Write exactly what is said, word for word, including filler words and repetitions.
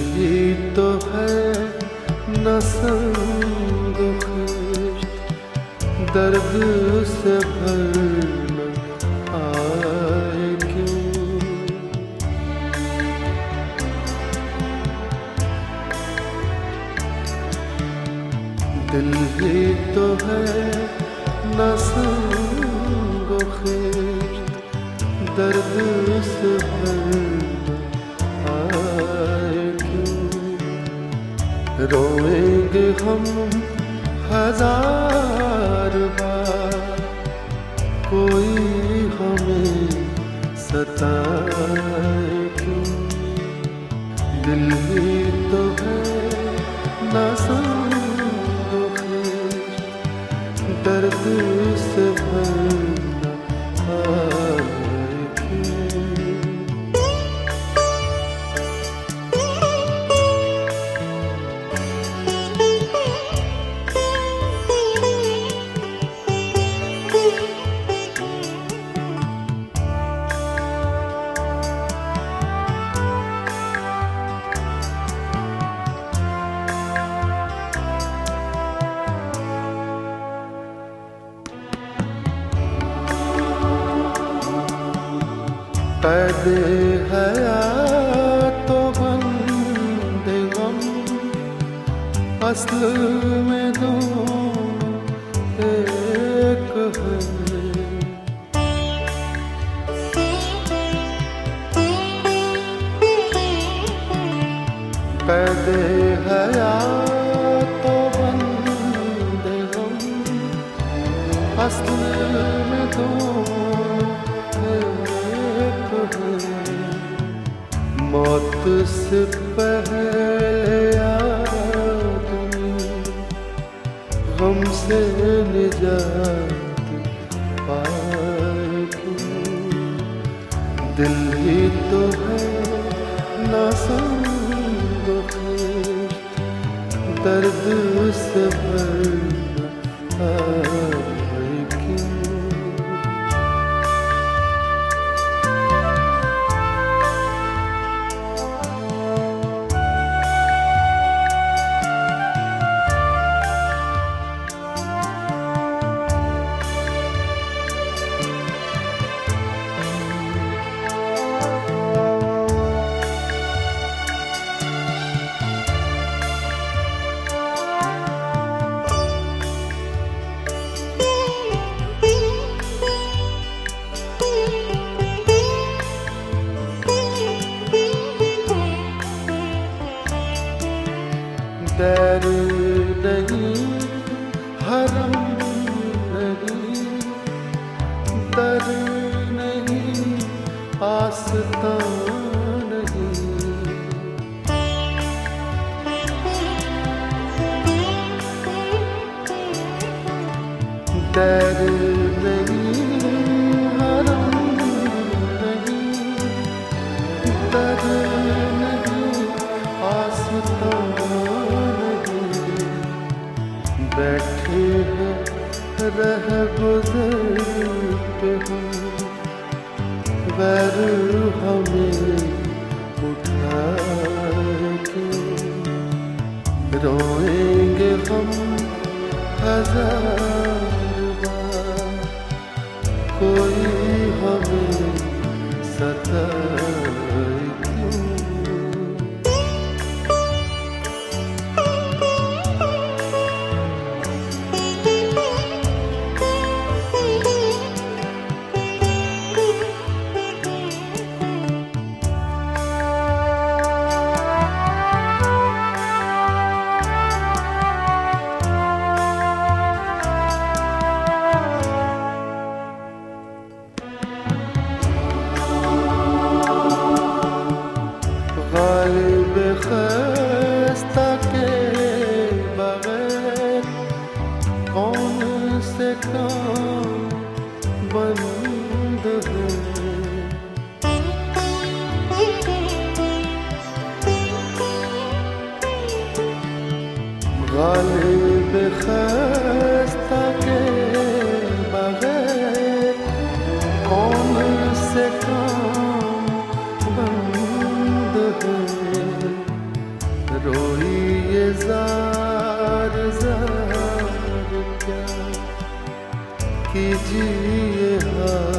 ही तो है न संग खिश्त, दर्द से भर न आए क्यों। दिल ही तो है न संग खिश्त, दर्द से भर न आए क्यों। रोएंगे हम हजार बार, कोई हमें सताए क्यों। दिल ही तो है न संग खिश्त, दर्द से भर न आए क्यों। कैदे हयात तो बंदे गम, असल में दोनों एक है। कैदे हयात तो बंदे गम, असल में दोनों मौत से पहले आदमी हमसे निजात पाए क्यों। दिल ही तो है न संग खिश्त, दर्द से भर न आए क्यों। डर नहीं हरम नहीं, दर नहीं आस्था नहीं। डर नहीं हरम नहीं, दर नहीं आस्था। बैठे हैं रह गुजर पे हम, वैर हमें उठाए क्यों। रोएंगे हम हजार बार, कोई हमें सताए क्यों। गालिब खस्ता के बगैर कौन से काम बंद है। गालिब खस्ता के बगैर कौन से काम बंद है। जार जार क्या कीजिए हाँ